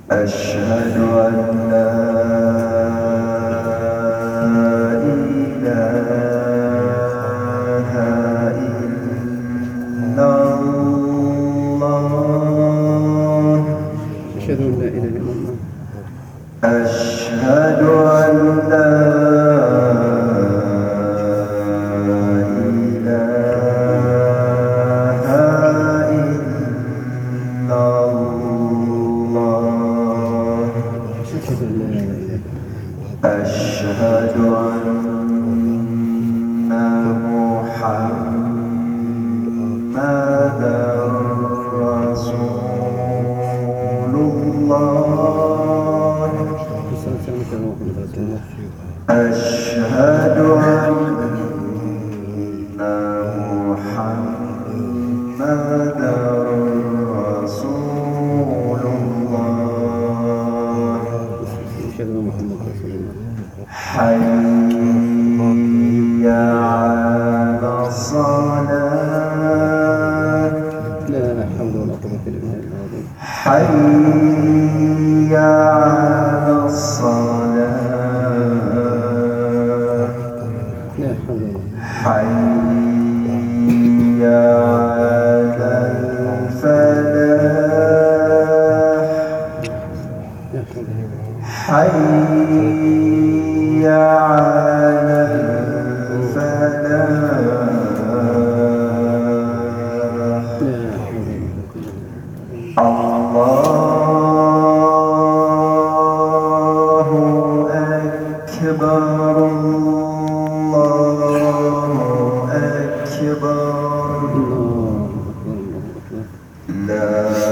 أشهد أن لا إله إلا الله. أشهد أن لا إله إلا الله. أشهد أن لا أشهد أن محمدًا رسول الله. أشهد أن محمدًا رسول الله. حي على الصلاة. لا حول ولا قوة إلا بالله. حي على الصلاة. لا حول ولا حي على الفلاح. حي على الفلاح. الله أكبر الله أكبر. لا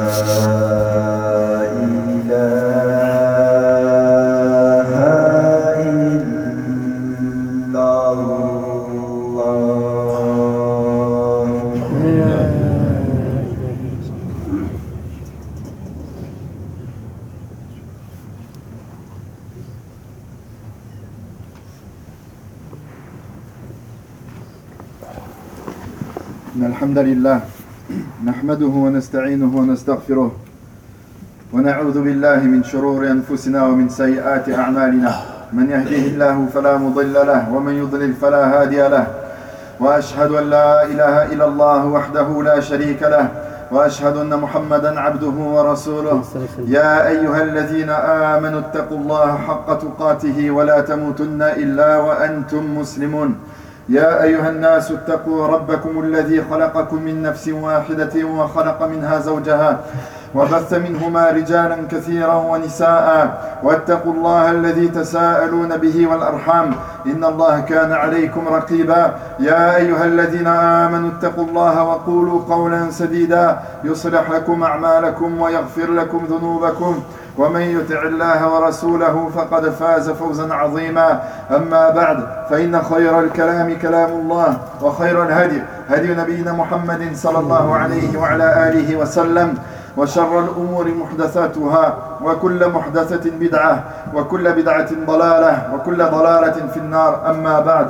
الحمد لله نحمده ونستعينه ونستغفره ونعوذ بالله من شرور أنفسنا ومن سيئات أعمالنا. من يهده الله فلا مضل له ومن يضلل فلا هادي له. وأشهد أن لا إله إلا الله وحده لا شريك له وأشهد أن محمدا عبده ورسوله. يا أيها الذين آمنوا اتقوا الله حق تقاته ولا تموتن إلا وأنتم مسلمون. يا أيها الناس اتقوا ربكم الذي خلقكم من نفس واحدة وخلق منها زوجها وبث منهما رجالا كثيرا ونساء. واتقوا الله الذي تساءلون به والأرحام إن الله كان عليكم رقيبا. يا أيها الذين آمنوا اتقوا الله وقولوا قولا سديدا يصلح لكم أعمالكم ويغفر لكم ذنوبكم ومن يطع الله ورسوله فقد فاز فوزا عظيما. أما بعد فإن خير الكلام كلام الله وخير الهدي هدي نبينا محمد صلى الله عليه وعلى آله وسلم وشر الأمور محدثاتها وكل محدثة بدعة وكل بدعة ضلالة وكل ضلالة في النار. أما بعد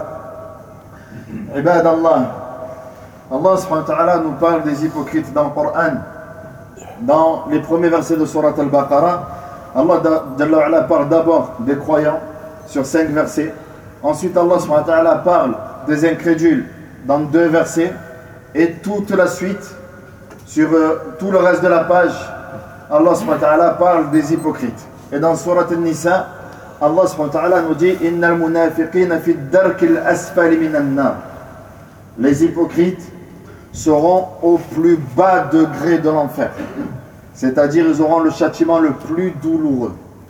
عباد الله. Allah subhanahu wa ta'ala nous parle des hypocrites dans le Coran. Dans les premiers versets de Surat al-Baqarah, Allah parle d'abord des croyants sur 5 versets. Ensuite, Allah subhanahu wa ta'ala parle des incrédules dans 2 versets. Et toute la suite, sur tout le reste de la page, Allah subhanahu wa ta'ala parle des hypocrites. Et dans Surat al-Nisa, Allah subhanahu wa ta'ala nous dit « Innal munafiqina fi ad-darkil asfali minan nar » Les hypocrites seront au plus bas degré de l'enfer. C'est-à-dire, ils auront le châtiment le plus douloureux.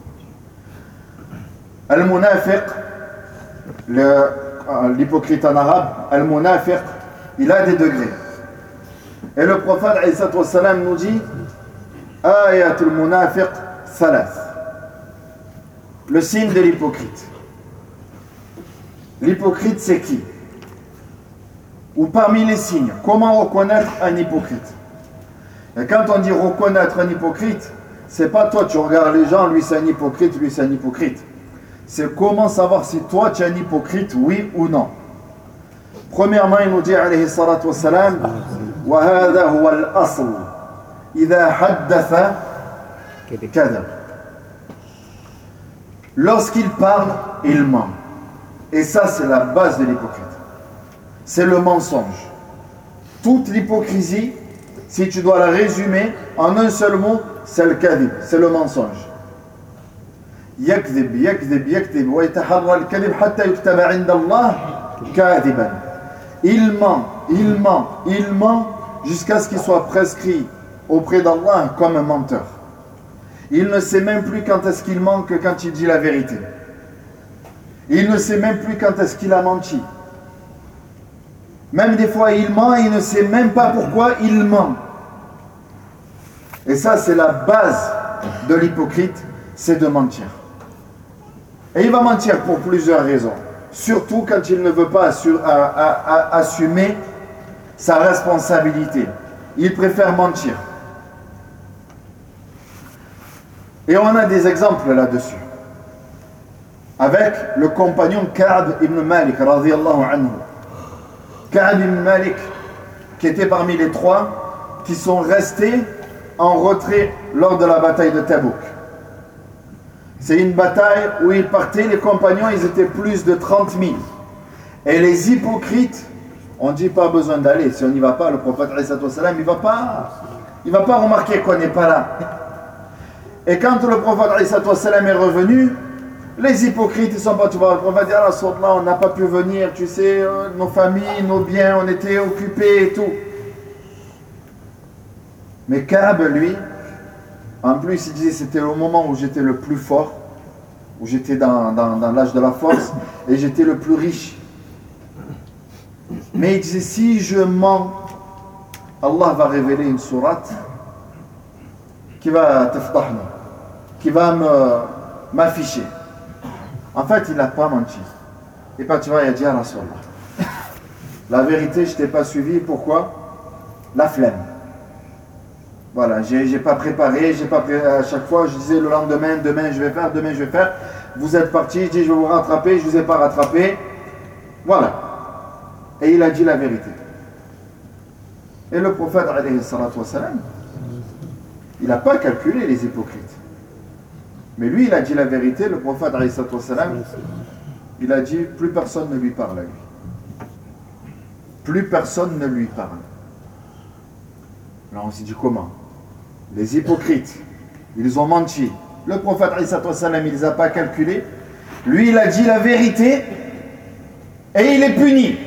Al-Munafiq, l'hypocrite en arabe, Al-Munafiq, il a des degrés. Et le prophète alayhi salam nous dit Ayatul Munafiq Thalath. Le signe de l'hypocrite. L'hypocrite, c'est qui? Ou parmi les signes, comment reconnaître un hypocrite? Et quand on dit reconnaître un hypocrite, c'est pas toi tu regardes les gens, lui c'est un hypocrite, lui c'est un hypocrite. C'est comment savoir si toi tu es un hypocrite, oui ou non. Premièrement, il nous dit alayhi salatu wassalam wa hadha huwa al-asl idha haddatha kadhab. Lorsqu'il parle, il ment. Et ça, c'est la base de l'hypocrite. C'est le mensonge. Toute l'hypocrisie, si tu dois la résumer en un seul mot, c'est le kadhib, c'est le mensonge. يكذب يكذب يكذب ويتحرى الكذب حتى يكتب عند الله كاذبا. Il ment, il ment, il ment jusqu'à ce qu'il soit prescrit auprès d'Allah comme un menteur. Il ne sait même plus quand est-ce qu'il ment que quand il dit la vérité. Il ne sait même plus quand est-ce qu'il a menti. Même des fois il ment et il ne sait même pas pourquoi il ment. Et ça, c'est la base de l'hypocrite, c'est de mentir. Et il va mentir pour plusieurs raisons. Surtout quand il ne veut pas assumer sa responsabilité. Il préfère mentir. Et on a des exemples là-dessus. Avec le compagnon Ka'b ibn Malik, radiyallahu anhu. Ka'b ibn Malik, qui était parmi les trois qui sont restés en retrait lors de la bataille de Tabouk. C'est une bataille où ils partaient, les compagnons, ils étaient plus de 30 000. Et les hypocrites, on ne dit pas besoin d'aller. Si on n'y va pas, le prophète il va pas remarquer qu'on n'est pas là. Et quand le prophète est revenu, les hypocrites, ils sont pas tout le prophète dit, ah, on n'a pas pu venir, tu sais, nos familles, nos biens, on était occupés et tout. Mais Ka'b, lui, en plus, il disait c'était le moment où j'étais le plus fort, où j'étais dans l'âge de la force, et j'étais le plus riche. Mais il disait, si je mens, Allah va révéler une sourate qui va taftahni, qui va m'afficher. En fait, il n'a pas menti. Et pas tu vois, il a dit à Rasulallah, la vérité, je ne t'ai pas suivi. Pourquoi? La flemme. Voilà, j'ai pas préparé, à chaque fois, je disais le lendemain, demain je vais faire. Vous êtes partis, je dis je vais vous rattraper, je ne vous ai pas rattrapé. Voilà. Et il a dit la vérité. Et le prophète, alayhi salatu wassalam, il n'a pas calculé les hypocrites. Mais lui, il a dit la vérité, le prophète, alayhi salatu wassalam, il a dit plus personne ne lui parle à lui. Plus personne ne lui parle. Alors on s'est dit comment? Les hypocrites, ils ont menti. Le prophète, il ne les a pas calculés. Lui, il a dit la vérité et il est puni.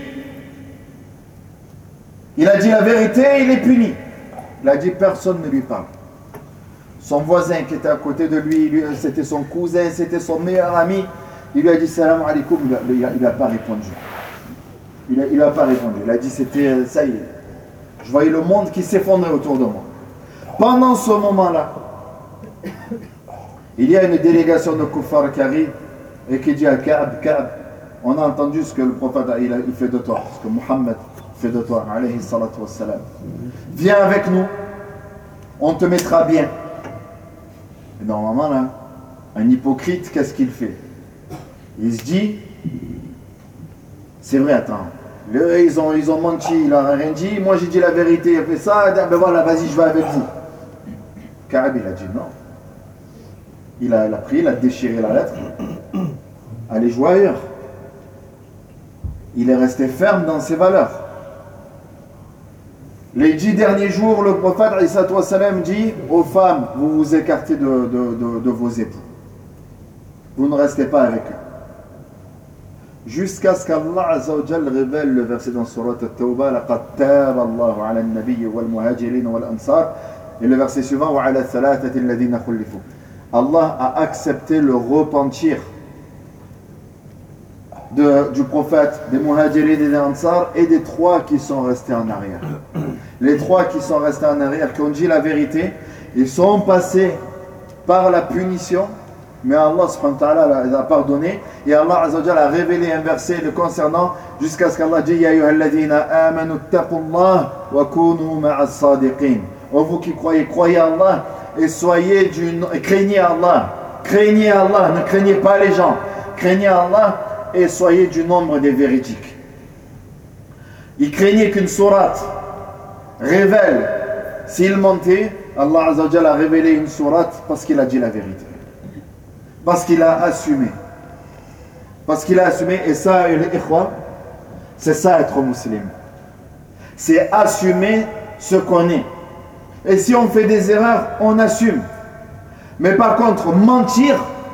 Il a dit la vérité et il est puni. Il a dit personne ne lui parle. Son voisin qui était à côté de lui, c'était son cousin, c'était son meilleur ami. Il lui a dit salam alaikum, il n'a pas répondu. Il n'a pas répondu. Il a dit c'était ça y est. Je voyais le monde qui s'effondrait autour de moi. Pendant ce moment-là, il y a une délégation de kuffar qui arrive et qui dit à Ka'b, on a entendu ce que le prophète il fait de toi, ce que Muhammad fait de toi, alayhi salatu wassalam. Viens avec nous, on te mettra bien. Et normalement, là, un hypocrite, qu'est-ce qu'il fait? Il se dit, c'est vrai, attends. Ils ont menti, il n'a rien dit. Moi j'ai dit la vérité, il a fait ça. Ben voilà, vas-y, je vais avec vous. Ka'b, il a dit non. Il a pris, il a déchiré la lettre. Allez jouer ailleurs. Il est resté ferme dans ses valeurs. Les 10 derniers jours, le prophète dit aux femmes, vous vous écartez de vos époux. Vous ne restez pas avec eux. Jusqu'à ce qu'Allah Azza wa Jal révèle le verset dans Surat At-Tawbah, لَقَدْ تَابَ اللَّهُ عَلَى النَّبِيِّ وَالْمُهَاجِرِينَ وَالْأَنصَارِ. Et le verset suivant, وَعَلَى الثَّلَاثَةِ الَّذِينَ خُلِّفُوا. Allah a accepté le repentir du prophète, des muhajirin, des ansar et des trois qui sont restés en arrière. Les trois qui sont restés en arrière, qui ont dit la vérité, ils sont passés par la punition, mais Allah subhanahu wa ta'ala les a pardonné et Allah azza wa jalla a révélé un verset le concernant jusqu'à ce qu'Allah dise Ya ayyuhalladhina amanu taqullah wa kunu ma'as sadiqin. Oh vous qui croyez, croyez Allah et craignez Allah. Craignez Allah, ne craignez pas les gens. Craignez Allah et soyez du nombre des véridiques. Il craignait qu'une sourate révèle s'il mentait. Allah azza wa jalla a révélé une sourate parce qu'il a dit la vérité. Parce qu'il a assumé. Parce qu'il a assumé, et ça, les ikhwa, c'est ça être musulman. C'est assumer ce qu'on est. Et si on fait des erreurs, on assume. Mais par contre, mentir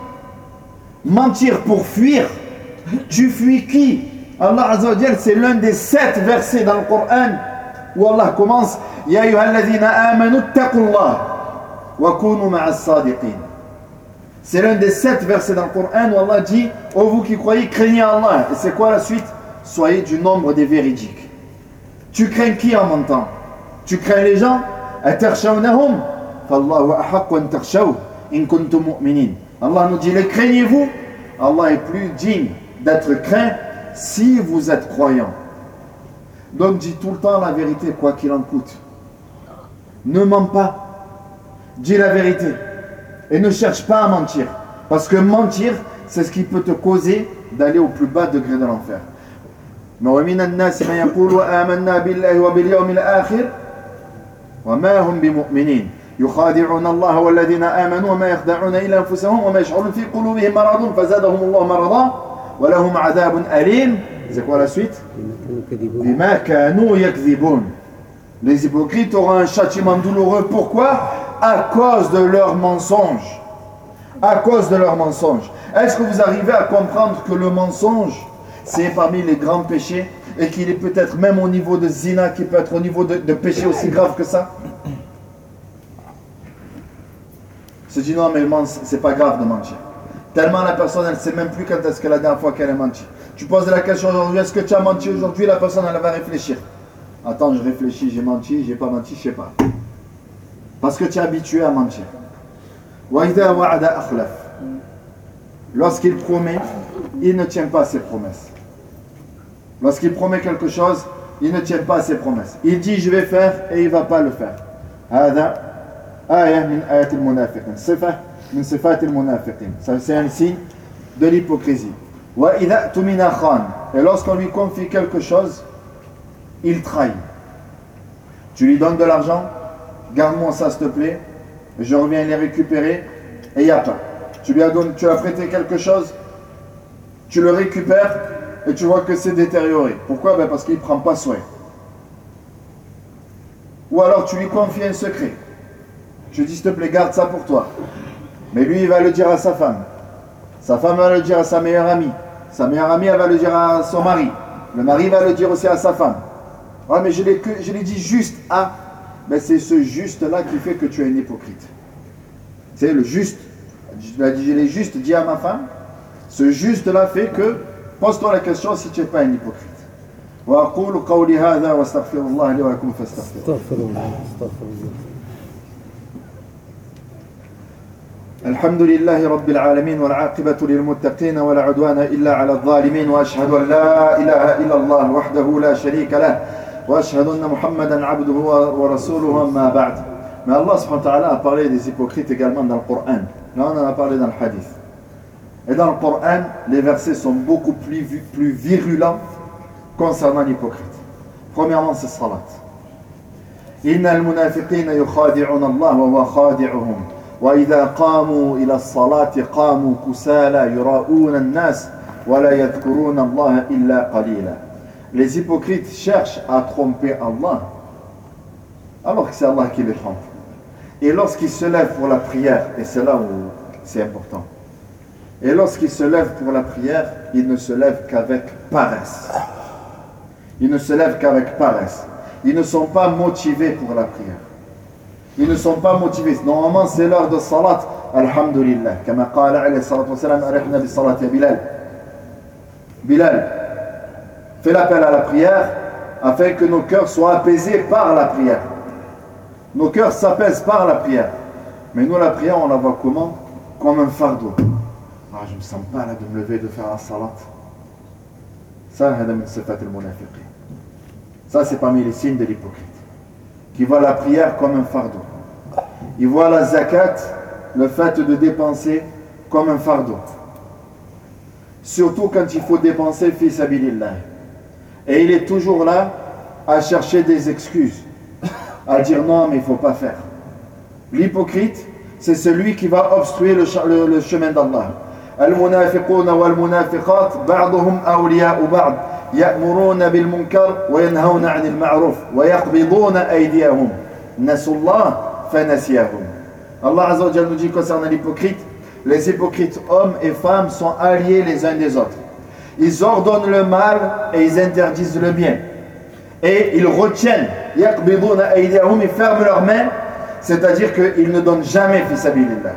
pour fuir, tu fuis qui? Allah Azza wa Jal, c'est l'un des 7 versets dans le Coran où Allah commence Ya ayyuhalladhina amanu ttaqullah wa kunu ma'as sadiqin. C'est l'un des 7 versets dans le Coran où Allah dit ô vous qui croyez, craignez Allah. Et c'est quoi la suite? Soyez du nombre des véridiques. Tu crains qui en mentant? Tu crains les gens? Atakhshawnahum fallahu ahaqqu an takhshaw in kuntum mu'minin. Allah nous dit les craignez-vous? Allah est plus digne d'être craint si vous êtes croyant. Donc dis tout le temps la vérité, quoi qu'il en coûte. Ne mens pas. Dis la vérité. Et ne cherche pas à mentir. Parce que mentir, c'est ce qui peut te causer d'aller au plus bas degré de l'enfer. وَمِنَ النَّاسِ مَنْ يَقُولُ آمَنَّا بِاللَّهِ وَبِالْيَوْمِ الْآخِرِ وَمَا هُمْ بِمُؤْمِنِينَ يخادعون الله والذين آمنوا وما يخدعون إلا أنفسهم وما يشعرون في قلوبهم مرض فزادهم الله مرضا ولهم عذاب أليم. C'est quoi la suite? بما كانوا يكذبون. Les hypocrites auront un châtiment douloureux. Pourquoi? À cause de leurs mensonges. À cause de leurs mensonges. Est-ce que vous arrivez à comprendre que le mensonge, c'est parmi les grands péchés et qu'il est peut-être même au niveau de zina, qui peut être au niveau de péché aussi grave que ça? Se dit non mais c'est pas grave de mentir. Tellement la personne elle ne sait même plus quand est-ce que la dernière fois qu'elle a menti. Tu poses la question aujourd'hui, est-ce que tu as menti aujourd'hui? La personne elle va réfléchir. Attends, je réfléchis, j'ai menti, j'ai pas menti, je sais pas. Parce que tu es habitué à mentir. وَإِذَا وَعَدَ أَخْلَفَ. Lorsqu'il promet, il ne tient pas ses promesses. Lorsqu'il promet quelque chose, il ne tient pas ses promesses. Il dit je vais faire et il ne va pas le faire. هذا آية من آيات المنافقين. صفة من صفات المنافقين. Ça c'est un signe de l'hypocrisie. وَإِذَا اؤْتُمِنَ خَانَ. Et lorsqu'on lui confie quelque chose, il trahit. Tu lui donnes de l'argent, garde-moi ça s'il te plaît, je reviens les récupérer, et il n'y a pas. Tu lui as prêté quelque chose, tu le récupères, et tu vois que c'est détérioré. Pourquoi? Parce qu'il ne prend pas soin. Ou alors tu lui confies un secret. Je dis s'il te plaît, garde ça pour toi. Mais lui, il va le dire à sa femme. Sa femme va le dire à sa meilleure amie. Sa meilleure amie, elle va le dire à son mari. Le mari va le dire aussi à sa femme. Ouais, mais je l'ai dit juste à. Ben c'est ce juste-là qui fait que tu es un hypocrite. C'est le juste. Je l'ai juste dit à ma femme. Ce juste-là fait que, pose-toi la question si tu n'es pas un hypocrite. وأقول قولي هذا واستغفر الله لي ولكم فاستغفروه. استغفر الله استغفر الله. الحمد لله رب العالمين والعاقبة للمتقين ولا عدوان إلا على الظالمين وأشهد أن لا إله إلا الله وحده لا شريك له وأشهد أن محمدا عبده ورسوله أما بعد. Mais Allah subhanahu wa ta'ala a parlé des hypocrites également dans le Coran. Là on en a parlé dans le hadith. Et dans le Coran, les versets sont beaucoup plus virulents concernant l'hypocrite. Premièrement, c'est salat. إن المنافقين يخادعون الله وهو خادعهم وإذا قاموا إلى الصلاة قاموا كسالى يراؤون الناس ولا يذكرون الله إلا قليلا. Les hypocrites cherchent à tromper Allah alors que c'est Allah qui les trompe. Et lorsqu'ils se lèvent pour la prière, et c'est là où c'est important, et lorsqu'ils se lèvent pour la prière, ils ne se lèvent qu'avec paresse. Ils ne se lèvent qu'avec paresse. Ils ne sont pas motivés pour la prière. Ils ne sont pas motivés. Normalement, c'est l'heure de salat. Alhamdulillah. Comme قال عليه الصلاة والسلام أرحنا بالصلاة يا بلال. Bilal, fais l'appel à la prière afin que nos cœurs soient apaisés par la prière. Nos cœurs s'apaisent par la prière. Mais nous, la prière, on la voit comment? Comme un fardeau. Ah, je ne me sens pas là de me lever, de faire la salat. Ça, c'est parmi les signes de l'hypocrite. Qui voit la prière comme un fardeau. Il voit la zakat, le fait de dépenser, comme un fardeau. Surtout quand il faut dépenser fi sabilillah. Et il est toujours là à chercher des excuses. À dire non, mais il ne faut pas faire. L'hypocrite, c'est celui qui va obstruer le chemin d'Allah. المنافقون والمنافقات بعضهم أولياء بعض يأمرون بالمنكر وينهون عن المعروف ويقبضون أيديهم نسوا الله فنسيهم. Allah Azza wa Jalla nous dit concernant l'hypocrite, les hypocrites hommes et femmes sont alliés les uns des autres. Ils ordonnent le mal et ils interdisent le bien. Et ils retiennent, يقبضون أيديهم, ils ferment leurs mains, c'est-à-dire qu'ils ne donnent jamais fi sabilillah.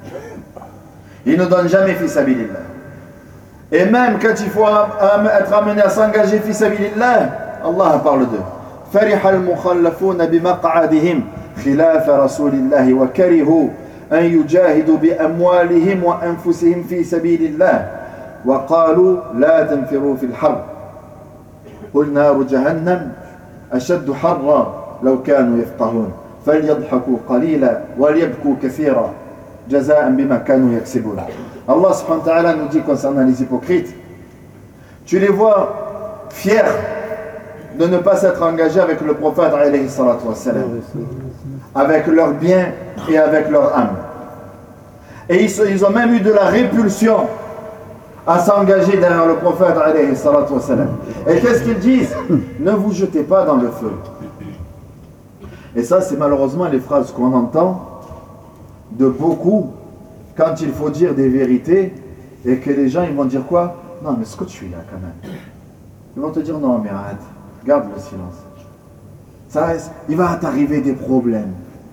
Ils ne donnent jamais fi sabilillah. Et même quand il faut être amené à s'engager fi sabilillah, Allah parle d'eux. فرح المخلفون بمقعدهم خلاف رسول الله وكرهوا أن يجاهدوا بأموالهم وأنفسهم في سبيل الله وقالوا لا تنفروا في الحرب قل نار جهنم أشد حرا لو كانوا يفقهون فليضحكوا قليلا وليبكوا كثيرا جزاء بما كانوا يكسبون. Allah subhanahu wa ta'ala nous dit concernant les hypocrites, tu les vois fiers de ne pas s'être engagés avec le prophète alayhi salatu wassalam, avec leur bien et avec leur âme. Et ils ont même eu de la répulsion à s'engager derrière le prophète alayhi salatu wassalam. Et qu'est-ce qu'ils disent? Ne vous jetez pas dans le feu. Et ça, c'est malheureusement les phrases qu'on entend de beaucoup quand il faut dire des vérités et que les gens ils vont dire quoi? Non mais ce que tu es là quand même. Ils vont te dire non mais arrête, garde le silence. Ça, il va t'arriver des problèmes.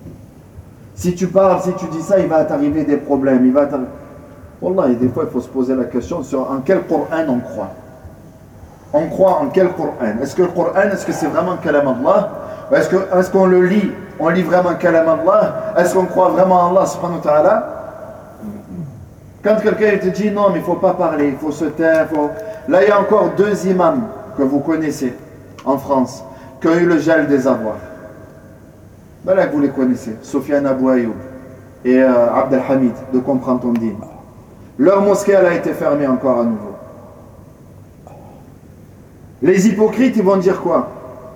Si tu parles, si tu dis ça, il va t'arriver des problèmes. Wallah, des fois il faut se poser la question sur en quel Coran on croit. On croit en quel Coran? Est-ce que le Coran, est-ce que c'est vraiment Kalam Allah? Est-ce qu'on le lit? On lit vraiment Kalam Allah? Est-ce qu'on croit vraiment en Allah subhanahu wa ta'ala? Quand quelqu'un te dit non mais il ne faut pas parler, il faut se taire, là il y a encore 2 imams que vous connaissez en France qui ont eu le gel des avoirs. Ben là vous les connaissez, Sofiane Abou Ayoub et Abdel Hamid de Comprendre ton Dîn. Leur mosquée elle a été fermée encore à nouveau. Les hypocrites ils vont dire quoi?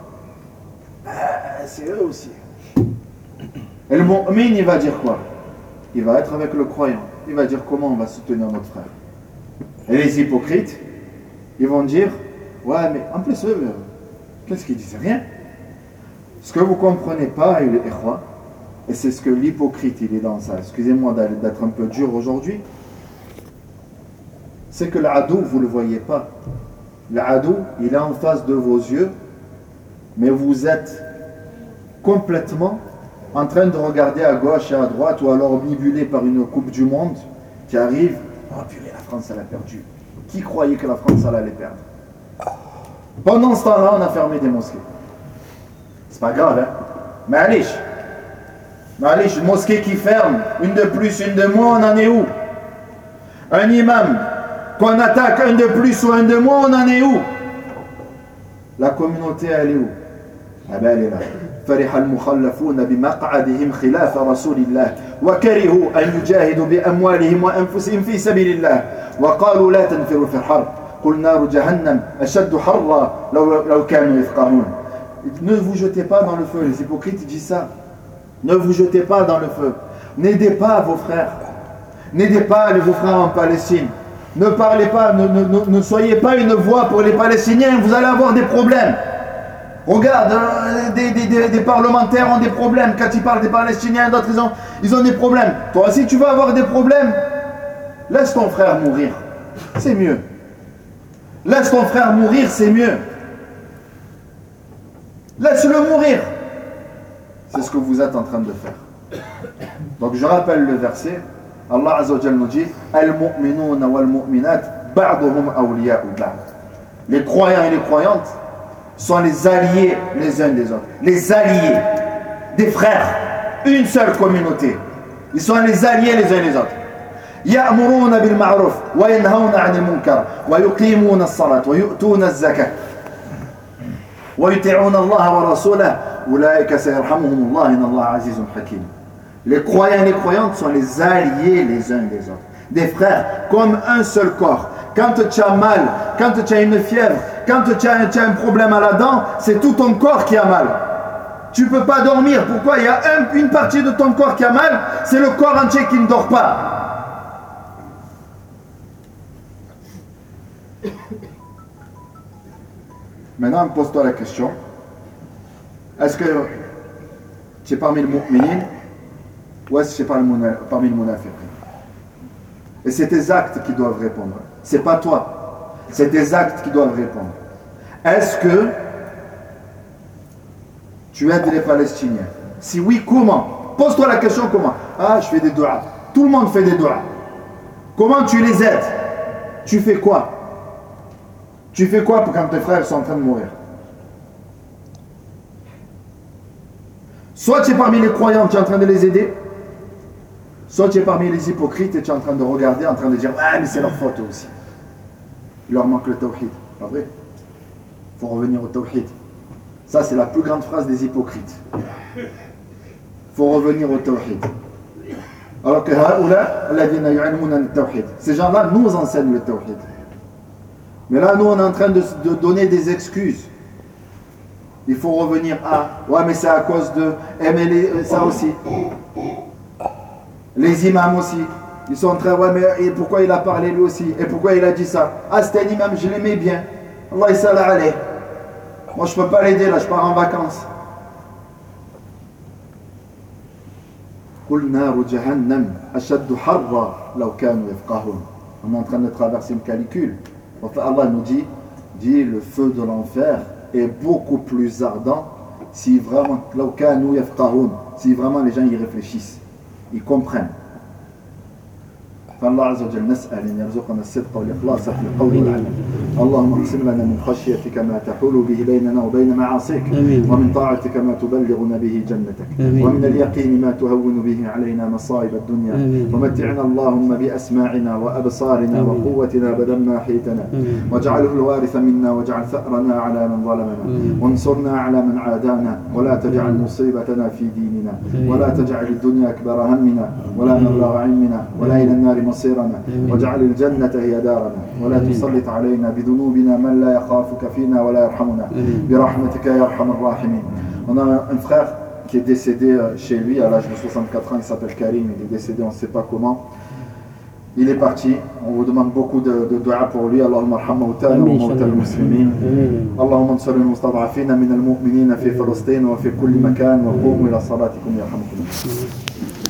C'est eux aussi. Et le mu'min il va dire quoi? Il va être avec le croyant. Il va dire comment on va soutenir notre frère. Et les hypocrites, ils vont dire ouais mais en plus eux, qu'est-ce qu'ils disent? Rien. Ce que vous ne comprenez pas, et c'est ce que l'hypocrite il est dans ça, excusez-moi d'être un peu dur aujourd'hui, c'est que l'adou vous ne le voyez pas. L'adou il est en face de vos yeux, mais vous êtes complètement en train de regarder à gauche et à droite, ou alors omnibulé par une coupe du monde qui arrive. Oh purée, la France elle a perdu. Qui croyait que la France elle allait perdre? Pendant ce temps-là, on a fermé des mosquées. C'est pas grave, hein? Mais allez, une mosquée qui ferme, une de plus, une de moins, on en est où? Un imam qu'on attaque, un de plus ou un de moins, on en est où? La communauté elle est où? Ah ben elle est là. فرح المخلفون بمقعدهم خلاف رسول الله وكرهوا أن يجاهدوا بأموالهم وأنفسهم في سبيل الله وقالوا لا تنفروا في الحرب قل نار جهنم أشد حرا لو كانوا يفقهون. Ne vous jetez pas dans le feu. Les hypocrites disent ça. Ne vous jetez pas dans le feu. N'aidez pas vos frères. N'aidez pas vos frères en Palestine. Ne parlez pas, ne soyez pas une voix pour les Palestiniens. Vous allez avoir des problèmes. Regarde, des parlementaires ont des problèmes. Quand ils parlent des Palestiniens, d'autres ils ont des problèmes. Toi aussi tu vas avoir des problèmes. Laisse ton frère mourir. C'est mieux. Laisse ton frère mourir, c'est mieux. Laisse-le mourir. C'est ce que vous êtes en train de faire. Donc je rappelle le verset. Allah Azza wa Jalla nous dit Al-mu'minuna wal-mu'minat ba'duhum awliya'u ba'd. Les croyants et les croyantes sont les alliés les uns des autres. Les alliés des frères. Une seule communauté. Ils sont les alliés les uns les autres. يأمرون بالمعروف وينهون عن المنكر ويقيمون الصلاة ويؤتون الزكاة ويطيعون الله ورسوله أولئك سيرحمهم الله إن الله عزيز حكيم. Les croyants et les croyantes sont les alliés les uns des autres. Des frères, comme un seul corps. Quand tu as mal, quand tu as une fièvre, quand tu as un problème à la dent, c'est tout ton corps qui a mal. Tu ne peux pas dormir. Pourquoi? Il y a une partie de ton corps qui a mal, c'est le corps entier qui ne dort pas. Maintenant, pose-toi la question. Est-ce que tu es parmi les mu'minines ou est-ce que tu es parmi les munafiqin? Et c'est tes actes qui doivent répondre. C'est pas toi. C'est tes actes qui doivent répondre. Est-ce que tu aides les Palestiniens? Si oui, comment? Pose-toi la question comment? Ah, je fais des doigts. Tout le monde fait des doigts. Comment tu les aides? Tu fais quoi? Tu fais quoi quand tes frères sont en train de mourir? Soit tu es parmi les croyants, tu es en train de les aider, soit tu es parmi les hypocrites et tu es en train de regarder, en train de dire ah mais c'est leur faute aussi. Il leur manque le tawhid. Pas vrai? Il faut revenir au tawhid. Ça c'est la plus grande phrase des hypocrites. Il faut revenir au tawhid. Alors que ces gens-là nous enseignent le tawhid. Mais là nous on est en train de donner des excuses. Il faut revenir à ouais mais c'est à cause de mais ça aussi. Les imams aussi. Ils sont en train ouais mais et pourquoi il a parlé lui aussi? Et pourquoi il a dit ça? Ah c'était un imam, je l'aimais bien. Allah yasala alayh. Moi je peux pas l'aider là, je pars en vacances. قل نار جهنم أشد حرا لو كانوا يفقهون. On est en train de traverser une canicule. Enfin Allah nous dit le feu de l'enfer est beaucoup plus ardent si vraiment لو كانوا يفقهون, si vraiment les gens y réfléchissent, ils comprennent. فالله عز وجل نسأل أن يرزقنا الصدق والإخلاص في القول والعمل. اللهم اقسم لنا من خشيتك ما تحول به بيننا وبين معاصيك ومن طاعتك ما تبلغنا به جنتك ومن اليقين ما تهون به علينا مصائب الدنيا ومتعنا اللهم بأسماعنا وأبصارنا وقوتنا بدل ما أحيتنا واجعله الوارث منا واجعل ثأرنا على من ظلمنا وانصرنا على من عادانا ولا تجعل مصيبتنا في ديننا ولا تجعل الدنيا أكبر همنا ولا مبلغ علمنا ولا إلى النار مصيرنا واجعل الجنة هي دارنا ولا تسلط علينا بذنوبنا من لا يخافك فينا ولا يرحمنا برحمتك يا أرحم الراحمين. On a un frère qui est décédé chez lui à l'âge de 64 ans, il s'appelle Karim, il est décédé, on ne sait pas comment. Il est parti, on vous demande beaucoup de dua pour lui. Allahumma arham mawtana wa mawta al-muslimin. Allahumma ansur al-mustad'afina min al-mu'minina fi Falastin wa fi kulli makan wa qumu ila salatikum yarhamukum.